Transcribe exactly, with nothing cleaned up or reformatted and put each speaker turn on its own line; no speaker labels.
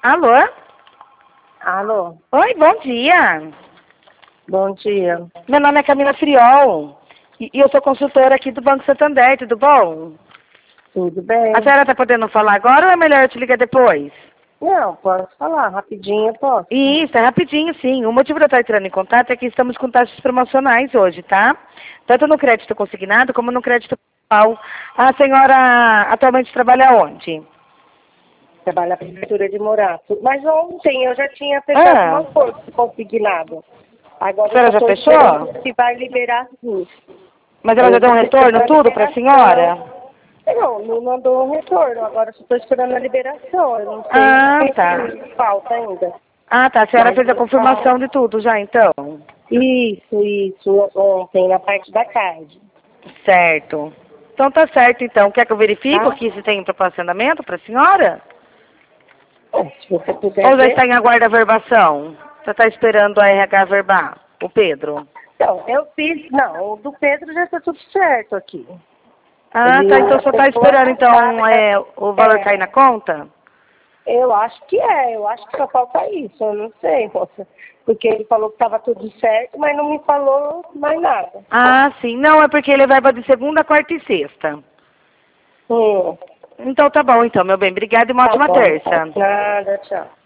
Alô?
Alô?
Oi, bom dia.
Bom dia.
Meu nome é Camila Friol e, e eu sou consultora aqui do Banco Santander, tudo bom?
Tudo bem?
A senhora está podendo falar agora ou é melhor eu te ligar depois?
Não, posso falar rapidinho, posso?
Isso, é rapidinho, sim. O motivo de eu estar entrando em contato é que estamos com taxas promocionais hoje, tá? Tanto no crédito consignado como no crédito pessoal. A senhora atualmente trabalha onde?
Trabalho na prefeitura de Morato. Mas ontem eu já tinha fechado
Ah.
uma coisa consignado. Agora
A senhora
eu
já
tô
fechou?
esperando se vai liberar sim.
Mas ela
Aí
já
eu
deu
tô
um retorno
esperando a
tudo para a
liberação.
senhora?
Não, não mandou um retorno. Agora eu só estou esperando a liberação. Eu não sei
Ah,
o
tá.
que falta ainda.
Ah, tá. A senhora
Mas
fez a confirmação de tudo já, então?
isso, isso, ontem, na parte da tarde.
Certo. Então tá certo, então. Quer que eu verifique
Tá?
aqui se tem proporcionamento para a senhora?
É, se você puder
Ou já
ver.
está em aguardo a verbação? Você está esperando a R H verbar? O Pedro?
Então, eu fiz, não, o do Pedro já está tudo certo aqui.
Ah,
Ele
tá. Então só está
efetuou a
esperando, então,
carga.
é, o valor cair
É,
na conta?
eu acho que é, eu acho que só falta isso, eu não sei, moça. Porque ele falou que estava tudo certo, mas não me falou mais nada.
Ah, sim. Não, é porque ele é verba de segunda, quarta e sexta.
Hum,
Então tá bom, então, meu bem. Obrigada e uma
tá
ótima
bom.
terça.
Nada, tchau.